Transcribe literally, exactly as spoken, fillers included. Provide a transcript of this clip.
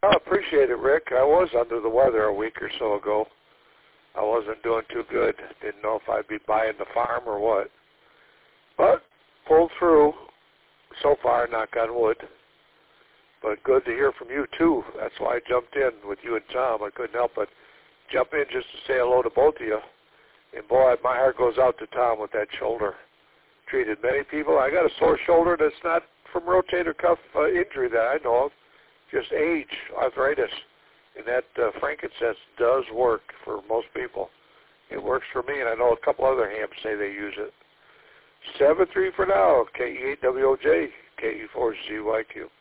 I appreciate it, Rick. I was under the weather a week or so ago. I wasn't doing too good. Didn't know if I'd be buying the farm or what. But pulled through so far, knock on wood. But good to hear from you, too. That's why I jumped in with you and Tom. I couldn't help but jump in just to say hello to both of you. And, boy, my heart goes out to Tom with that shoulder. Treated many people. I got a sore shoulder that's not from rotator cuff uh, injury that I know of, just age, arthritis. And that uh, frankincense does work for most people. It works for me, and I know a couple other hams say they use it. seven three for now, K E eight W O J, K E four Z Y Q.